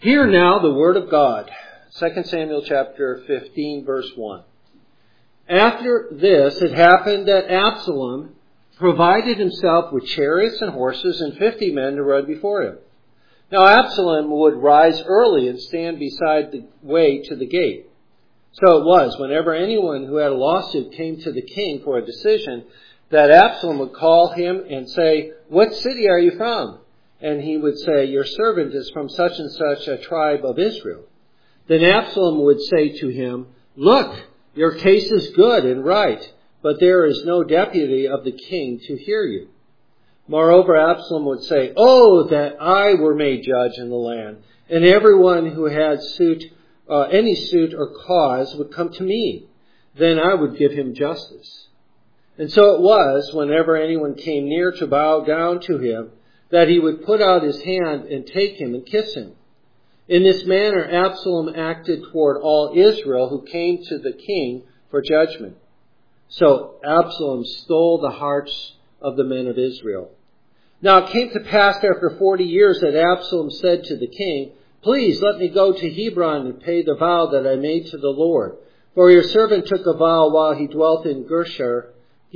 Hear now the word of God. 2 Samuel chapter 15, verse 1. After this, it happened that Absalom provided himself with chariots and horses and 50 men to ride before him. Now Absalom would rise early and stand beside the way to the gate. So it was, whenever anyone who had a lawsuit came to the king for a decision, that Absalom would call him and say, "What city are you from?" And he would say, "Your servant is from such and such a tribe of Israel." Then Absalom would say to him, "Look, your case is good and right, but there is no deputy of the king to hear you." Moreover, Absalom would say, "Oh, that I were made judge in the land, and everyone who had any suit or cause would come to me. Then I would give him justice." And so it was, whenever anyone came near to bow down to him, that he would put out his hand and take him and kiss him. In this manner, Absalom acted toward all Israel who came to the king for judgment. So Absalom stole the hearts of the men of Israel. Now it came to pass after 40 years that Absalom said to the king, "Please let me go to Hebron and pay the vow that I made to the Lord. For your servant took a vow while he dwelt in Geshur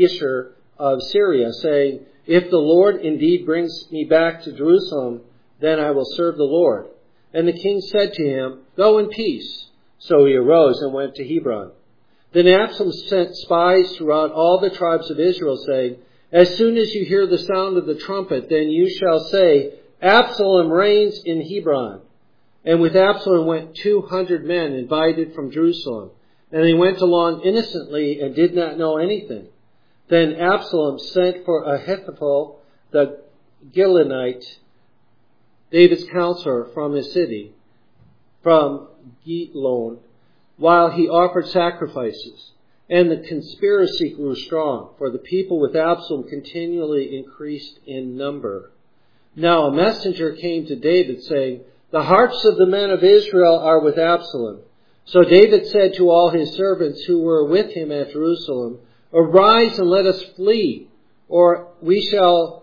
of Syria, saying, 'If the Lord indeed brings me back to Jerusalem, then I will serve the Lord.' And the king said to him, 'Go in peace.' So he arose and went to Hebron. Then Absalom sent spies throughout all the tribes of Israel, saying, 'As soon as you hear the sound of the trumpet, then you shall say, Absalom reigns in Hebron.' And with Absalom went 200 men invited from Jerusalem. And they went along innocently and did not know anything. Then Absalom sent for Ahithophel the Gilonite, David's counselor, from his city, from Gilon, while he offered sacrifices. And the conspiracy grew strong, for the people with Absalom continually increased in number. Now a messenger came to David, saying, 'The hearts of the men of Israel are with Absalom.' So David said to all his servants who were with him at Jerusalem, 'Arise and let us flee, or we shall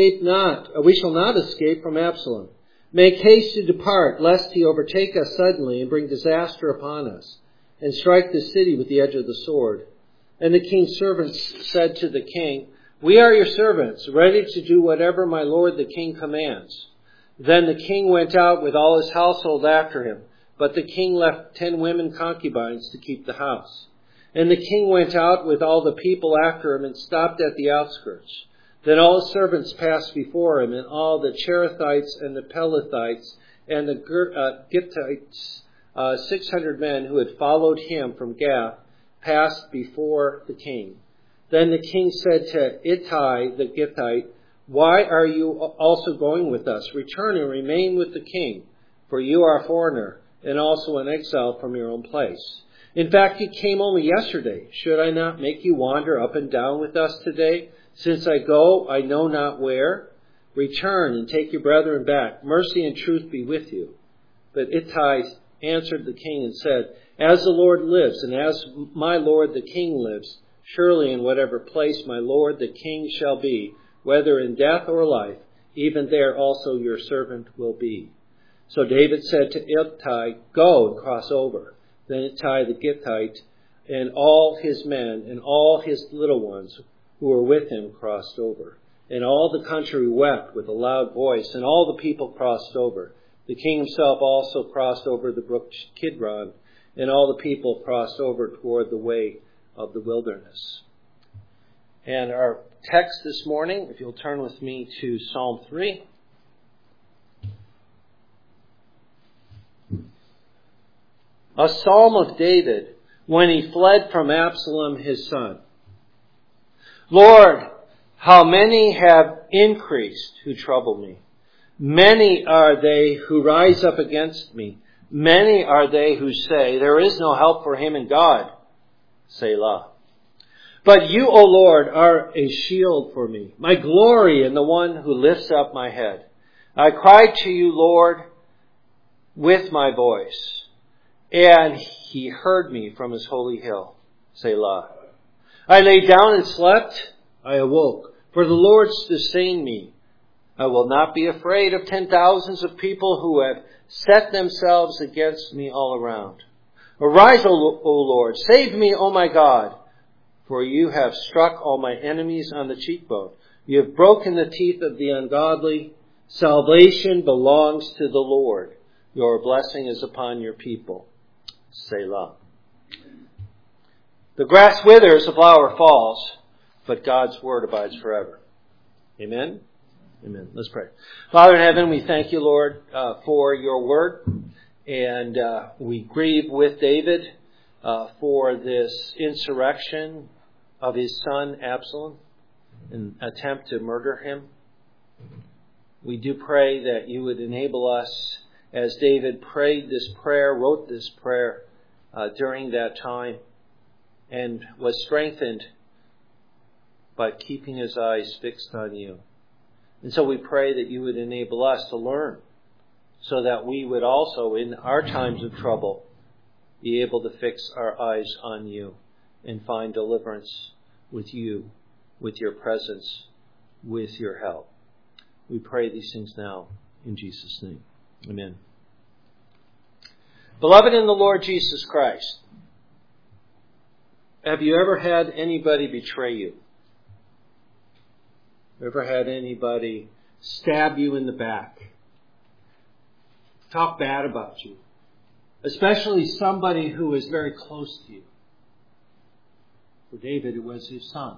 not escape from Absalom. Make haste to depart, lest he overtake us suddenly and bring disaster upon us, and strike the city with the edge of the sword.' And the king's servants said to the king, 'We are your servants, ready to do whatever my lord the king commands.' Then the king went out with all his household after him, but the king left 10 women concubines to keep the house. And the king went out with all the people after him and stopped at the outskirts. Then all his servants passed before him, and all the Cherethites and the Pelethites and the Gittites, 600 men who had followed him from Gath, passed before the king. Then the king said to Ittai the Gittite, 'Why are you also going with us? Return and remain with the king, for you are a foreigner and also an exile from your own place. In fact, you came only yesterday. Should I not make you wander up and down with us today, since I go I know not where? Return and take your brethren back. Mercy and truth be with you.' But Ittai answered the king and said, 'As the Lord lives, and as my lord the king lives, surely in whatever place my lord the king shall be, whether in death or life, even there also your servant will be.' So David said to Ittai, 'Go and cross over.' Then Ittai the Gittite and all his men and all his little ones who were with him crossed over. And all the country wept with a loud voice, and all the people crossed over. The king himself also crossed over the brook Kidron, and all the people crossed over toward the way of the wilderness." And our text this morning, if you'll turn with me to Psalm 3. A psalm of David when he fled from Absalom his son. "Lord, how many have increased who trouble me? Many are they who rise up against me. Many are they who say, 'There is no help for him in God.' Selah. But you, O Lord, are a shield for me, my glory and the one who lifts up my head. I cried to you, Lord, with my voice, and he heard me from his holy hill. Selah. I lay down and slept. I awoke, for the Lord sustained me. I will not be afraid of 10,000s of people who have set themselves against me all around. Arise, O Lord, save me, O my God, for you have struck all my enemies on the cheekbone. You have broken the teeth of the ungodly. Salvation belongs to the Lord. Your blessing is upon your people. Selah. The grass withers, the flower falls, but God's word abides forever. Amen? Amen. Let's pray. Father in heaven, we thank you, Lord, for your word. And we grieve with David for this insurrection of his son Absalom, an attempt to murder him. We do pray that you would enable us, as David prayed this prayer, wrote this prayer during that time, and was strengthened by keeping his eyes fixed on you. And so we pray that you would enable us to learn, so that we would also, in our times of trouble, be able to fix our eyes on you and find deliverance with you, with your presence, with your help. We pray these things now in Jesus' name. Amen. Beloved in the Lord Jesus Christ, have you ever had anybody betray you? Ever had anybody stab you in the back? Talk bad about you? Especially somebody who is very close to you. For David, it was his son.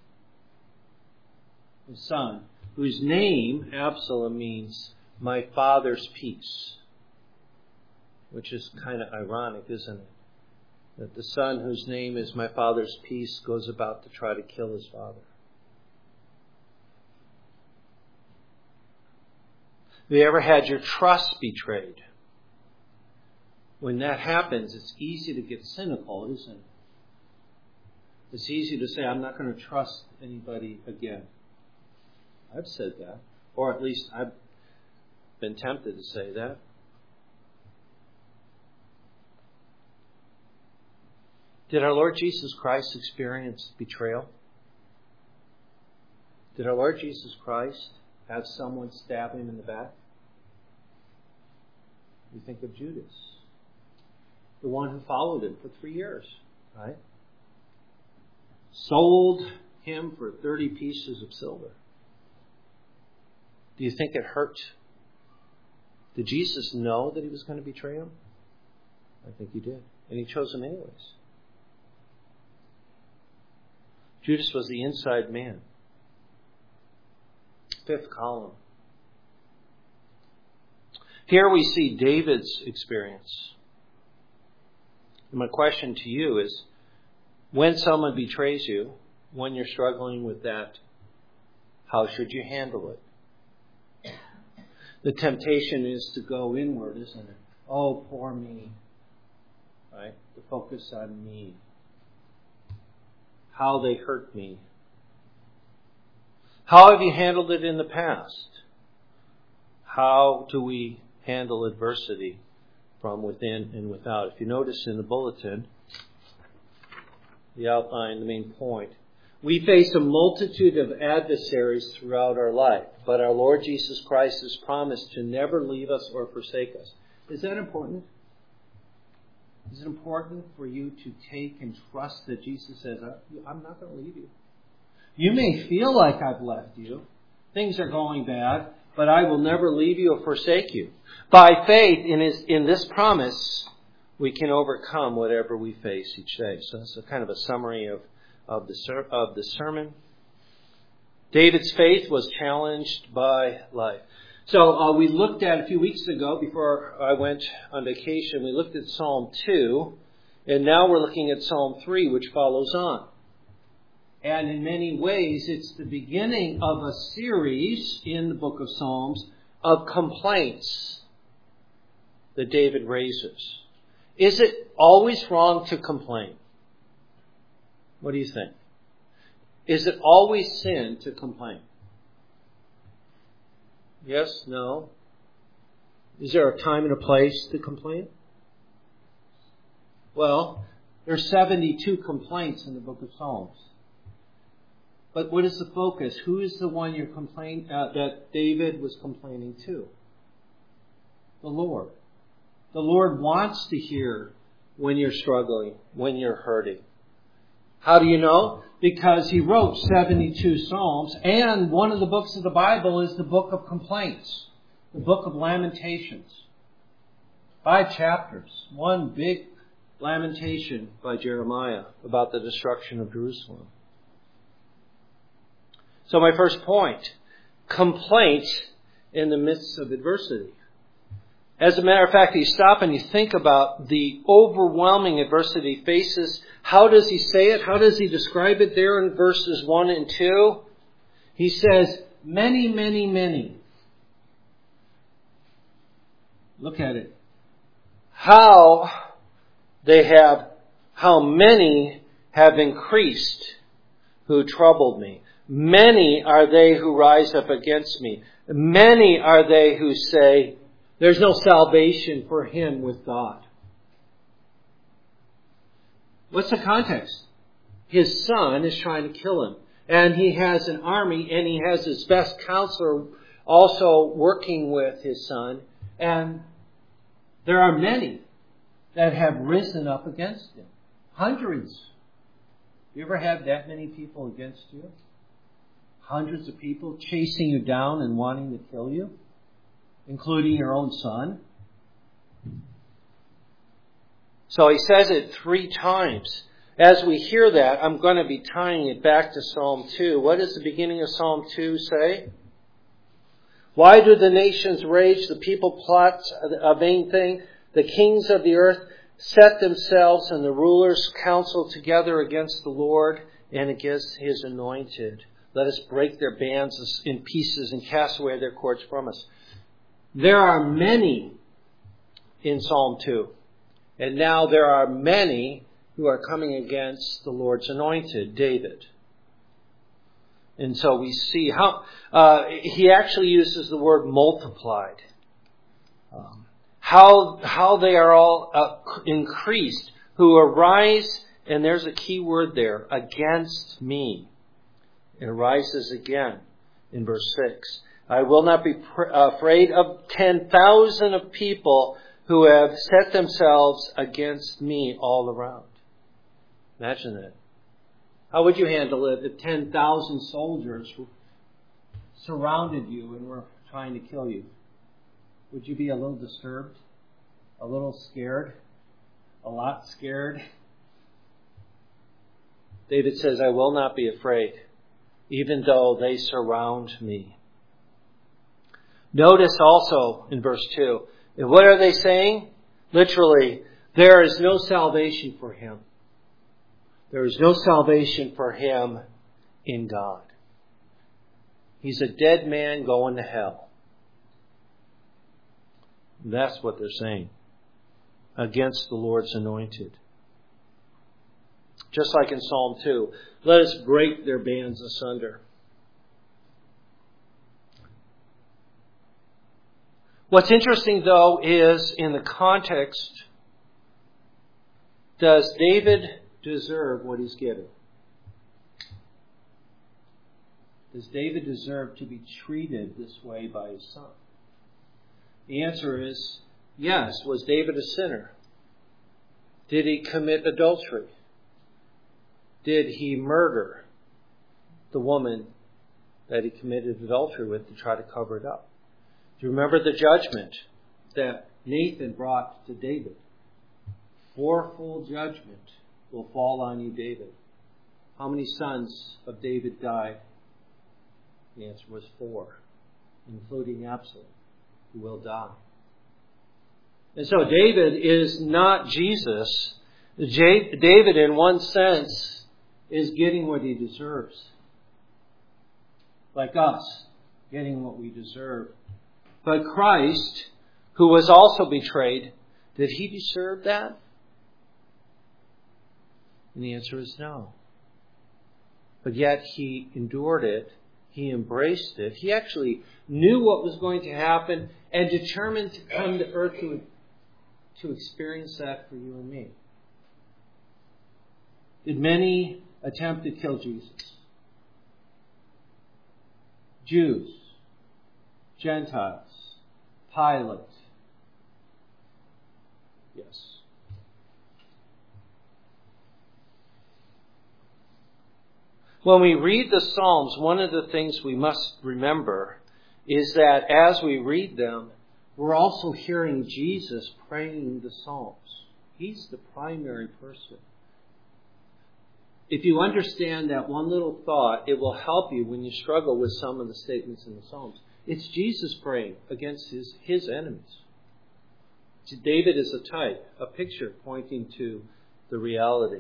His son, whose name, Absalom, means my father's peace. Which is kind of ironic, isn't it? That the son whose name is my father's peace goes about to try to kill his father. Have you ever had your trust betrayed? When that happens, it's easy to get cynical, isn't it? It's easy to say, I'm not going to trust anybody again. I've said that. Or at least I've been tempted to say that. Did our Lord Jesus Christ experience betrayal? Did our Lord Jesus Christ have someone stab him in the back? You think of Judas, the one who followed him for 3 years, right? Sold him for 30 pieces of silver. Do you think it hurt? Did Jesus know that he was going to betray him? I think he did. And he chose him anyways. Judas was the inside man. Fifth column. Here we see David's experience. And my question to you is, when someone betrays you, when you're struggling with that, how should you handle it? The temptation is to go inward, isn't it? Oh, poor me. Right? To focus on me. How they hurt me. How have you handled it in the past? How do we handle adversity from within and without? If you notice in the bulletin, the outline, the main point, we face a multitude of adversaries throughout our life, but our Lord Jesus Christ has promised to never leave us or forsake us. Is that important? Is it important for you to take and trust that Jesus says, I'm not going to leave you? You may feel like I've left you. Things are going bad, but I will never leave you or forsake you. By faith in this promise, we can overcome whatever we face each day. So that's a kind of a summary of the sermon. David's faith was challenged by life. So we looked at a few weeks ago, before I went on vacation, we looked at Psalm 2, and now we're looking at Psalm 3, which follows on. And in many ways, it's the beginning of a series in the book of Psalms of complaints that David raises. Is it always wrong to complain? What do you think? Is it always sin to complain? Yes? No? Is there a time and a place to complain? Well, there are 72 complaints in the book of Psalms. But what is the focus? Who is the one that David was complaining to? The Lord. The Lord wants to hear when you're struggling, when you're hurting. How do you know? Because he wrote 72 Psalms, and one of the books of the Bible is the book of complaints, the book of Lamentations. 5 chapters, one big lamentation by Jeremiah about the destruction of Jerusalem. So my first point, complaint in the midst of adversity. As a matter of fact, you stop and you think about the overwhelming adversity he faces. How does he say it? How does he describe it there in verses 1 and 2? He says, many, many, many. Look at it. How many have increased who troubled me. Many are they who rise up against me. Many are they who say, there's no salvation for him with God. What's the context? His son is trying to kill him. And he has an army, and he has his best counselor also working with his son. And there are many that have risen up against him. Hundreds. You ever had that many people against you? Hundreds of people chasing you down and wanting to kill you, including your own son. So he says it 3 times. As we hear that, I'm going to be tying it back to Psalm 2. What does the beginning of Psalm 2 say? Why do the nations rage? The people plot a vain thing. The kings of the earth set themselves, and the rulers counsel together against the Lord and against his anointed. Let us break their bands in pieces and cast away their cords from us. There are many in Psalm 2. And now there are many who are coming against the Lord's anointed, David. And so we see how he actually uses the word multiplied. How they are all increased, who arise, and there's a key word there, against me. It arises again in verse 6. I will not be afraid of 10,000 of people who have set themselves against me all around. Imagine that. How would you handle it if 10,000 soldiers surrounded you and were trying to kill you? Would you be a little disturbed? A little scared? A lot scared? David says, I will not be afraid, even though they surround me. Notice also in verse 2, what are they saying? Literally, there is no salvation for him. There is no salvation for him in God. He's a dead man going to hell. That's what they're saying. Against the Lord's anointed. Just like in Psalm 2, let us break their bands asunder. What's interesting, though, is in the context, does David deserve what he's given? Does David deserve to be treated this way by his son? The answer is yes. Was David a sinner? Did he commit adultery? Did he murder the woman that he committed adultery with to try to cover it up? Do you remember the judgment that Nathan brought to David? 4-fold judgment will fall on you, David. How many sons of David died? The answer was 4, including Absalom, who will die. And so David is not Jesus. David, in one sense, is getting what he deserves. Like us, getting what we deserve. But Christ, who was also betrayed, did he deserve that? And the answer is no. But yet he endured it. He embraced it. He actually knew what was going to happen and determined to come to earth to experience that for you and me. Did many attempt to kill Jesus? Jews, Gentiles, Pilate. Yes. When we read the Psalms, one of the things we must remember is that as we read them, we're also hearing Jesus praying the Psalms. He's the primary person. If you understand that one little thought, it will help you when you struggle with some of the statements in the Psalms. It's Jesus praying against his enemies. David is a type, a picture pointing to the reality.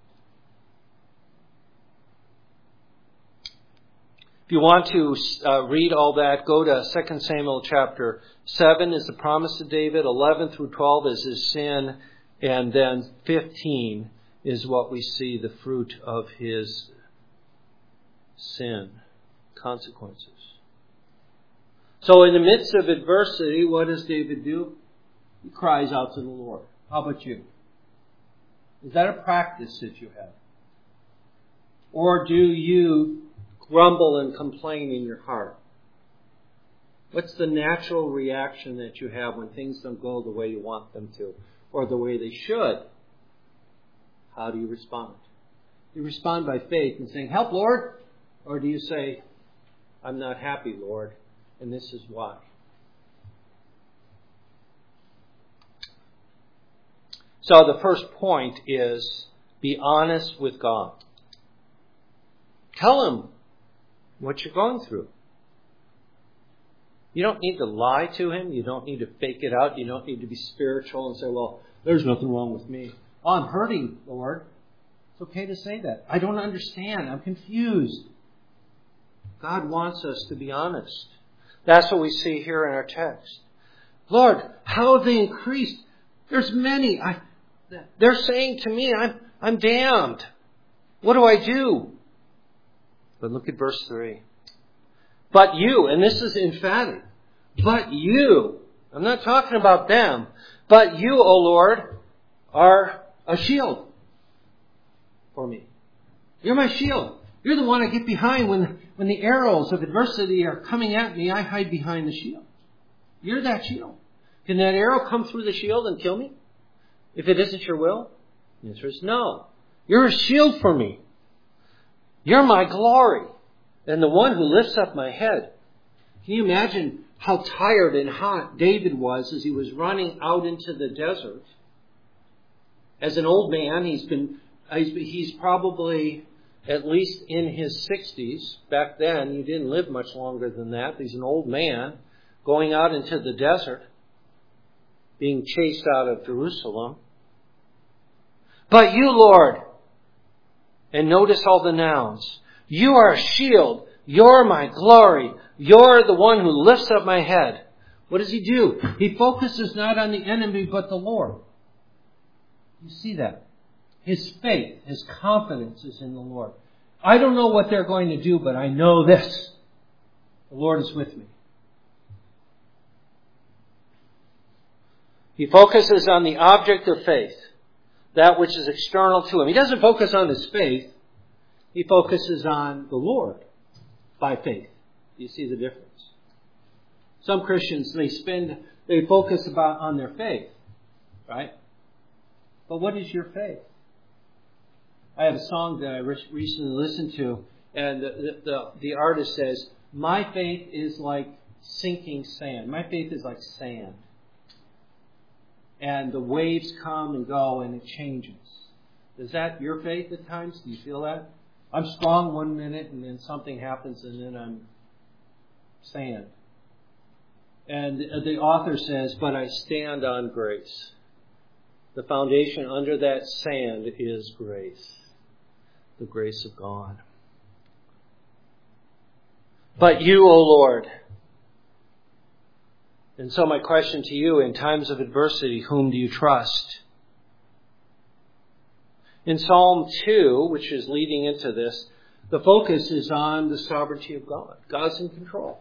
If you want to read all that, go to 2 Samuel chapter 7 is the promise to David, 11 through 12 is his sin, and then 15 is what we see the fruit of his sin, consequences. So in the midst of adversity, what does David do? He cries out to the Lord. How about you? Is that a practice that you have? Or do you grumble and complain in your heart? What's the natural reaction that you have when things don't go the way you want them to, or the way they should? How do you respond? Do you respond by faith and saying, "Help, Lord"? Or do you say, "I'm not happy, Lord, and this is why"? So the first point is be honest with God. Tell Him what you're going through. You don't need to lie to Him. You don't need to fake it out. You don't need to be spiritual and say, "Well, there's nothing wrong with me. Oh, I'm hurting, Lord." It's okay to say that. I don't understand. I'm confused. God wants us to be honest. That's what we see here in our text. "Lord, how have they increased? There's many. They're saying to me, I'm damned. What do I do?" But look at verse 3. "But you," and this is emphatic, "but you," I'm not talking about them, "but you, O Lord, are a shield for me." You're my shield. You're the one I get behind when the arrows of adversity are coming at me. I hide behind the shield. You're that shield. Can that arrow come through the shield and kill me if it isn't your will? The answer is no. You're a shield for me. You're my glory and the one who lifts up my head. Can you imagine how tired and hot David was as he was running out into the desert? As an old man, he's probably at least in his 60s. Back then, you didn't live much longer than that. He's an old man going out into the desert, being chased out of Jerusalem. "But you, Lord," and notice all the nouns. "You are a shield. You're my glory. You're the one who lifts up my head." What does he do? He focuses not on the enemy, but the Lord. You see that? His faith, his confidence is in the Lord. I don't know what they're going to do, but I know this. The Lord is with me. He focuses on the object of faith, that which is external to him. He doesn't focus on his faith. He focuses on the Lord by faith. Do you see the difference? Some Christians, they focus on their faith, right? But what is your faith? I have a song that I recently listened to, and the artist says, "My faith is like sinking sand. My faith is like sand. And the waves come and go and it changes." Is that your faith at times? Do you feel that? I'm strong one minute and then something happens and then I'm sand. And the author says, "But I stand on grace." The foundation under that sand is grace. The grace of God. "But you, O Lord." And so my question to you, in times of adversity, whom do you trust? In Psalm 2, which is leading into this, the focus is on the sovereignty of God. God's in control.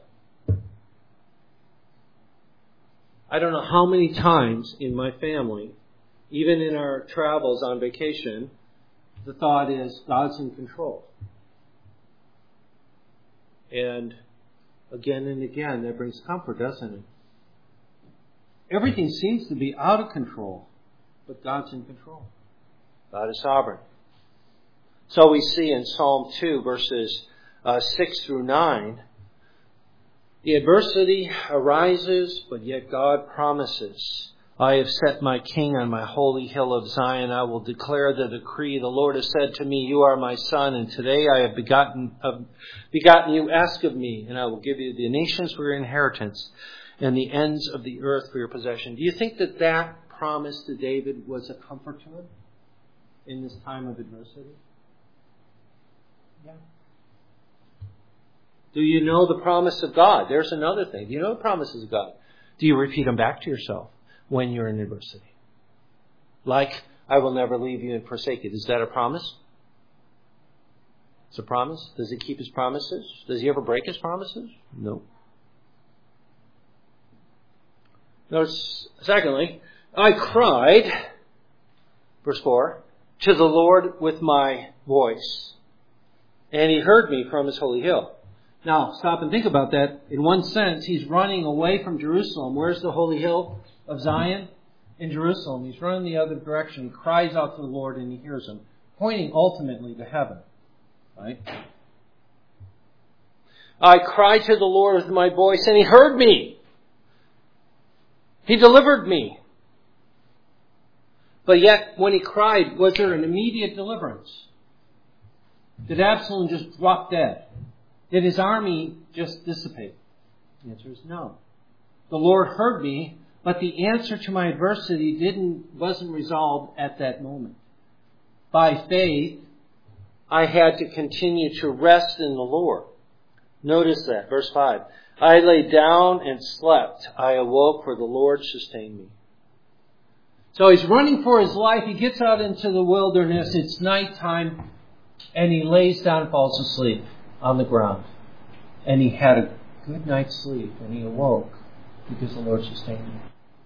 I don't know how many times in my family, even in our travels on vacation, the thought is, God's in control. And again and again. That brings comfort, doesn't it? Everything seems to be out of control, but God's in control. God is sovereign. So we see in Psalm 2, verses 6 through 9, the adversity arises, but yet God promises, I have set my king on my holy hill of Zion. I will declare the decree. The Lord has said to me, you are my son, and today I have begotten you. Ask of me, and I will give you the nations for your inheritance and the ends of the earth for your possession. Do you think that that promise to David was a comfort to him in this time of adversity? Yeah. Do you know the promise of God? There's another thing. Do you know the promises of God? Do you repeat them back to yourself when you're in adversity? Like, I will never leave you and forsake you. Is that a promise? It's a promise. Does he keep his promises? Does he ever break his promises? No. Notice, secondly, I cried, verse 4, to the Lord with my voice, and he heard me from his holy hill. Now, stop and think about that. In one sense, he's running away from Jerusalem. Where's the holy hill of Zion? In Jerusalem. He's running the other direction. He cries out to the Lord and he hears him, pointing ultimately to heaven. Right? I cried to the Lord with my voice, and he heard me. He delivered me. But yet, when he cried, was there an immediate deliverance? Did Absalom just drop dead? Did his army just dissipate? The answer is no. The Lord heard me, but the answer to my adversity wasn't resolved at that moment. By faith, I had to continue to rest in the Lord. Notice that, verse 5. I lay down and slept. I awoke, for the Lord sustained me. So he's running for his life. He gets out into the wilderness. It's nighttime. And he lays down and falls asleep on the ground. And he had a good night's sleep. And he awoke because the Lord sustained him.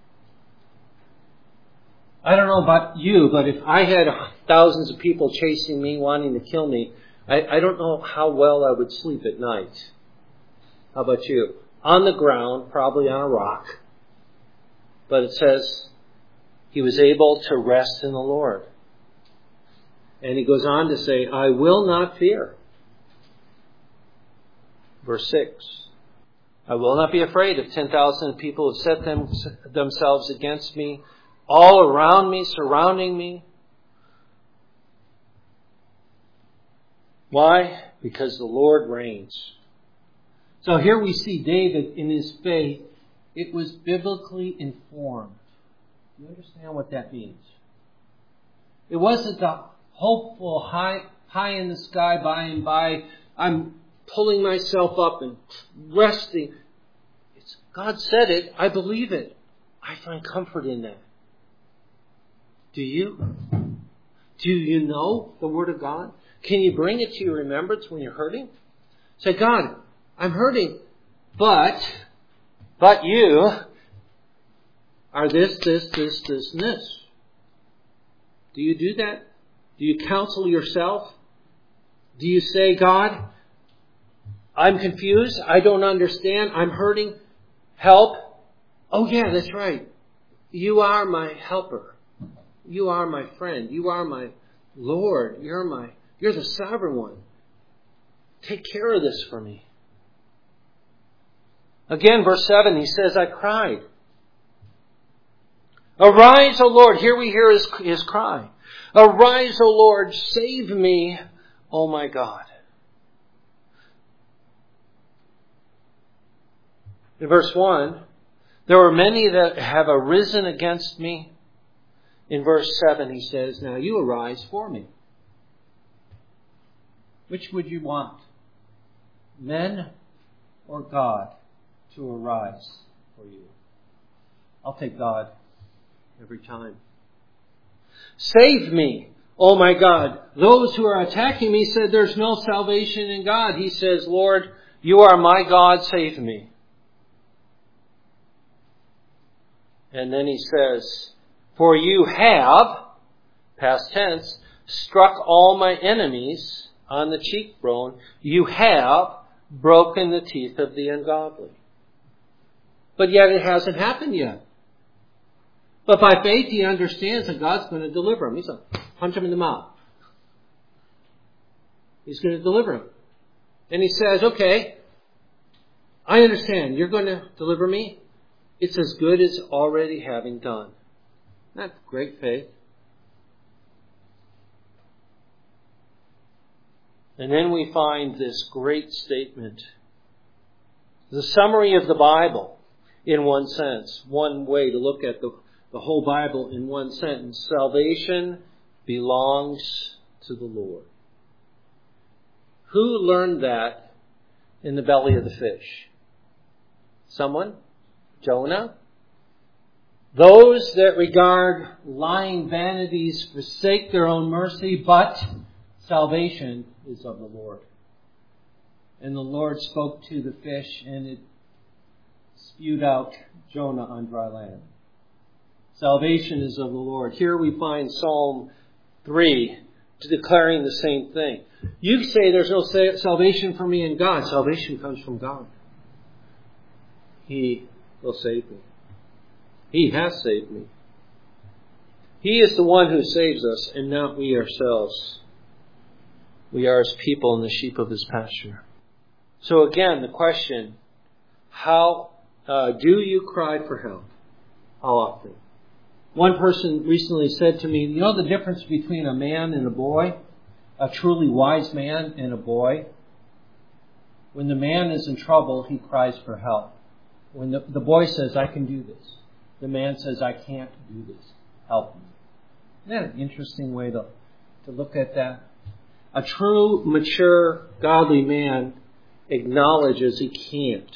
I don't know about you, but if I had thousands of people chasing me, wanting to kill me, I don't know how well I would sleep at night. How about you? On the ground, probably on a rock. But it says he was able to rest in the Lord. And he goes on to say, I will not fear. Verse 6. I will not be afraid if 10,000 people have set themselves against me, all around me, surrounding me. Why? Because the Lord reigns. So here we see David in his faith. It was biblically informed. Do you understand what that means? It wasn't the hopeful, high in the sky, by and by, I'm pulling myself up and resting. God said it. I believe it. I find comfort in that. Do you? Do you know the Word of God? Can you bring it to your remembrance when you're hurting? Say, God, I'm hurting, but you are this, and this. Do you do that? Do you counsel yourself? Do you say, God, I'm confused. I don't understand. I'm hurting. Help. Oh yeah, that's right. You are my helper. You are my friend. You are my Lord. You're the sovereign one. Take care of this for me. Again, verse 7, he says, I cried. Arise, O Lord. Here we hear his cry. Arise, O Lord. Save me, O my God. In verse 1, there were many that have arisen against me. In verse 7, he says, now you arise for me. Which would you want? Men or God to arise for you? I'll take God every time. Save me, oh my God. Those who are attacking me said there's no salvation in God. He says, Lord, you are my God, save me. And then he says, for you have, past tense, struck all my enemies on the cheekbone. You have broken the teeth of the ungodly. But yet it hasn't happened yet. But by faith he understands that God's going to deliver him. He's going to punch him in the mouth. He's going to deliver him. And he says, okay, I understand. You're going to deliver me. It's as good as already having done. That's great faith. And then we find this great statement. The summary of the Bible in one sense. One way to look at the whole Bible in one sentence. Salvation belongs to the Lord. Who learned that in the belly of the fish? Someone? Jonah? Those that regard lying vanities forsake their own mercy, but salvation is of the Lord. And the Lord spoke to the fish, and it spewed out Jonah on dry land. Salvation is of the Lord. Here we find Psalm 3 declaring the same thing. You say there's no salvation for me in God. Salvation comes from God. He will save me. He has saved me. He is the one who saves us, and not we ourselves. We are His people and the sheep of His pasture. So again, the question, how do you cry for help? How often? One person recently said to me, you know the difference between a man and a boy? A truly wise man and a boy? When the man is in trouble, he cries for help. When the boy says, I can do this. The man says, I can't do this. Help me. Isn't that an interesting way to look at that? A true, mature, godly man acknowledges he can't.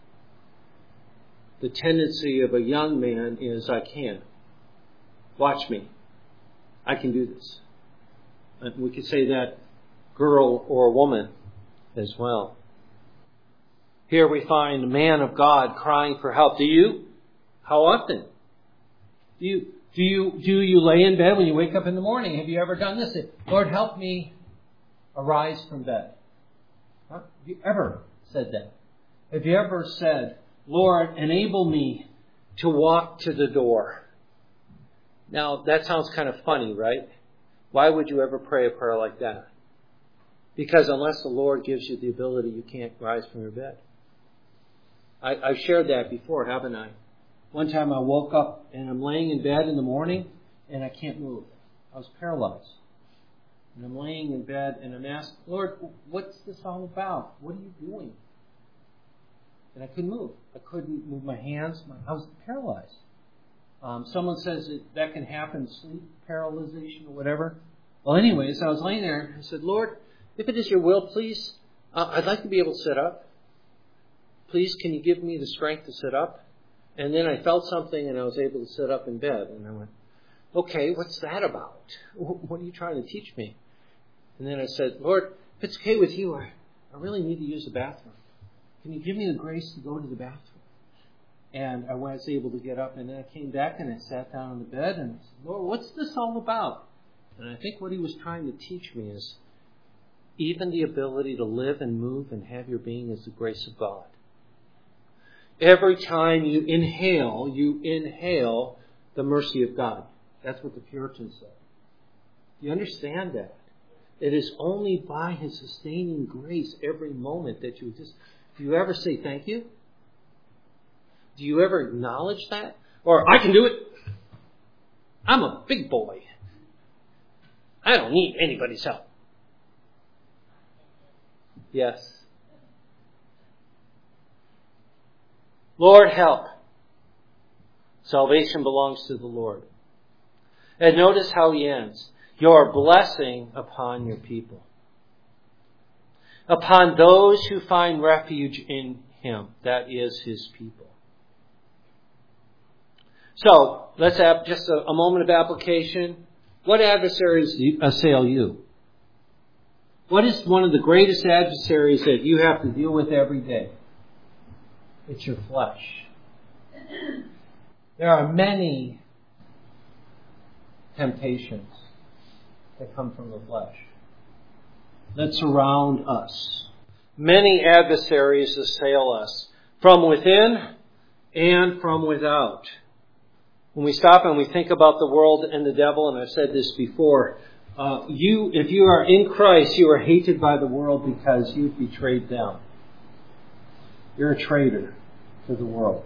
The tendency of a young man is, I can't. Watch me. I can do this. And we could say that girl or woman as well. Here we find a man of God crying for help. Do you? How often? Do you lay in bed when you wake up in the morning? Have you ever done this? Lord, help me arise from bed. Huh? Have you ever said that? Have you ever said, Lord, enable me to walk to the door? Now, that sounds kind of funny, right? Why would you ever pray a prayer like that? Because unless the Lord gives you the ability, you can't rise from your bed. I've shared that before, haven't I? One time I woke up and I'm laying in bed in the morning and I can't move. I was paralyzed. And I'm laying in bed and I'm asking, Lord, what's this all about? What are you doing? And I couldn't move. I couldn't move my hands. I was paralyzed. Someone says that can happen, sleep paralyzation or whatever. Well, anyways, I was laying there and I said, Lord, if it is your will, please, I'd like to be able to sit up. Please, can you give me the strength to sit up? And then I felt something and I was able to sit up in bed. And I went, okay, what's that about? What are you trying to teach me? And then I said, Lord, if it's okay with you, I really need to use the bathroom. Can you give me the grace to go to the bathroom? And I was able to get up, and then I came back and I sat down on the bed and I said, Lord, what's this all about? And I think what He was trying to teach me is even the ability to live and move and have your being is the grace of God. Every time you inhale the mercy of God. That's what the Puritans said. You understand that? It is only by His sustaining grace every moment that you just... Do you ever say thank you? Do you ever acknowledge that? Or, I can do it. I'm a big boy. I don't need anybody's help. Yes. Lord, help. Salvation belongs to the Lord. And notice how He ends. Your blessing upon your people. Upon those who find refuge in Him. That is His people. So, let's have just a moment of application. What adversaries assail you? What is one of the greatest adversaries that you have to deal with every day? It's your flesh. There are many temptations that come from the flesh that surround us. many adversaries assail us, from within and from without. When we stop and we think about the world and the devil, and I've said this before, if you are in Christ, you are hated by the world because you've betrayed them. You're a traitor to the world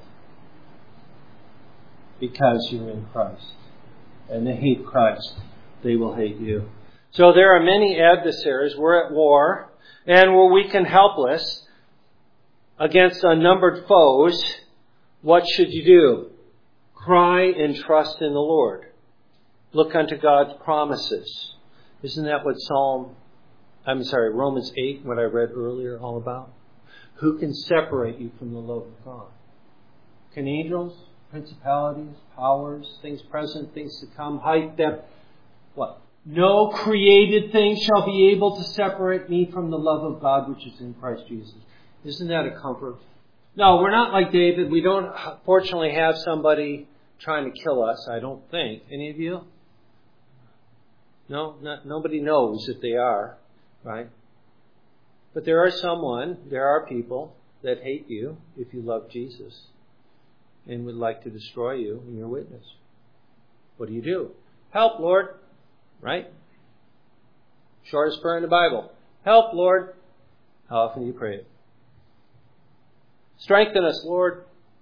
because you're in Christ. And they hate Christ. They will hate you. So there are many adversaries. We're at war, and we're weak and helpless against unnumbered foes. What should you do? Cry and trust in the Lord. Look unto God's promises. Isn't that what Romans 8, what I read earlier, all about? Who can separate you from the love of God? Can angels, principalities, powers, things present, things to come, height, depth, what? No created thing shall be able to separate me from the love of God which is in Christ Jesus. Isn't that a comfort? No, we're not like David. We don't, fortunately, have somebody trying to kill us, I don't think. Any of you? No, nobody knows if they are, right? But there are people that hate you if you love Jesus and would like to destroy you in your witness. What do? Help, Lord. Right? Shortest prayer in the Bible. Help, Lord. How often do you pray it? Strengthen us, Lord.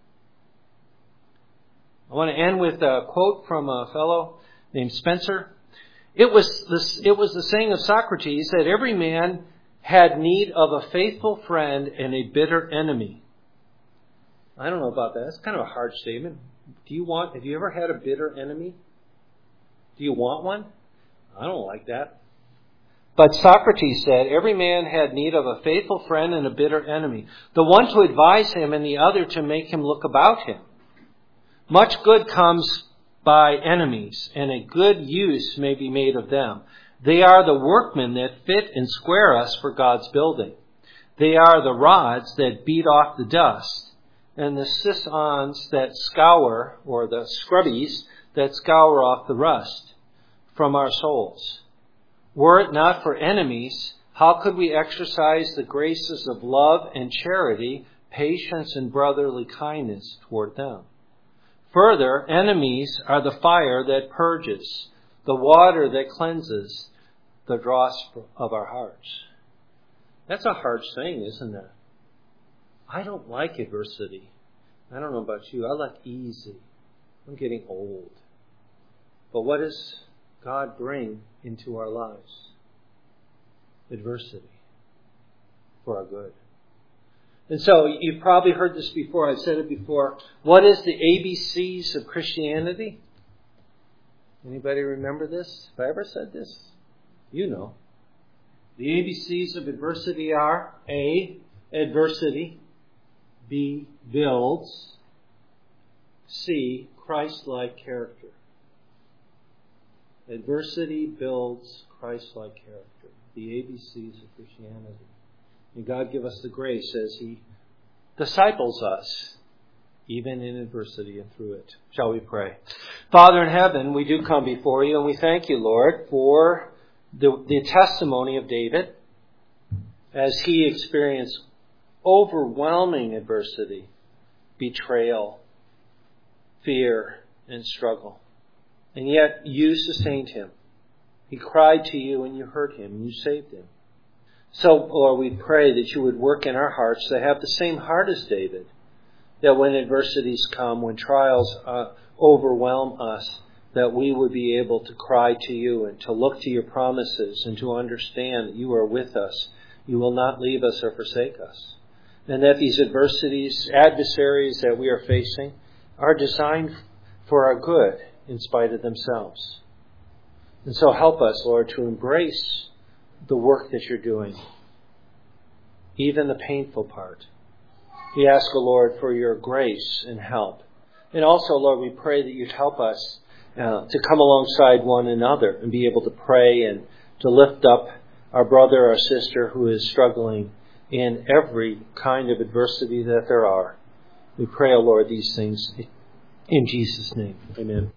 I want to end with a quote from a fellow named Spencer. It was the saying of Socrates that every man had need of a faithful friend and a bitter enemy. I don't know about that. That's kind of a hard statement. Have you ever had a bitter enemy? Do you want one? I don't like that. But Socrates said, every man had need of a faithful friend and a bitter enemy, the one to advise him and the other to make him look about him. Much good comes by enemies, and a good use may be made of them. They are the workmen that fit and square us for God's building. They are the rods that beat off the dust, and the scions that scour, or the scrubbies that scour off the rust from our souls. Were it not for enemies, how could we exercise the graces of love and charity, patience and brotherly kindness toward them? Further, enemies are the fire that purges, the water that cleanses, the dross of our hearts. That's a hard saying, isn't it? I don't like adversity. I don't know about you. I like easy. I'm getting old. But what does God bring into our lives? Adversity for our good. And so you've probably heard this before. I've said it before. What is the ABCs of Christianity? Anybody remember this? Have I ever said this? You know. The ABCs of adversity are A, adversity. B, builds. C, Christ-like character. Adversity builds Christ-like character. The ABCs of Christianity. And God give us the grace as He disciples us, even in adversity and through it. Shall we pray? Father in heaven, we do come before you, and we thank you, Lord, for the testimony of David as he experienced overwhelming adversity, betrayal, fear, and struggle. And yet you sustained him. He cried to you and you heard him and you saved him. So, Lord, we pray that you would work in our hearts to have the same heart as David, that when adversities come, when trials overwhelm us, that we would be able to cry to you and to look to your promises and to understand that you are with us. You will not leave us or forsake us. And that these adversaries that we are facing, are designed for our good in spite of themselves. And so help us, Lord, to embrace the work that you're doing, even the painful part. We ask, O Lord, for your grace and help. And also, Lord, we pray that you'd help us to come alongside one another and be able to pray and to lift up our brother or sister who is struggling in every kind of adversity that there are. We pray, O Lord, these things in Jesus' name. Amen.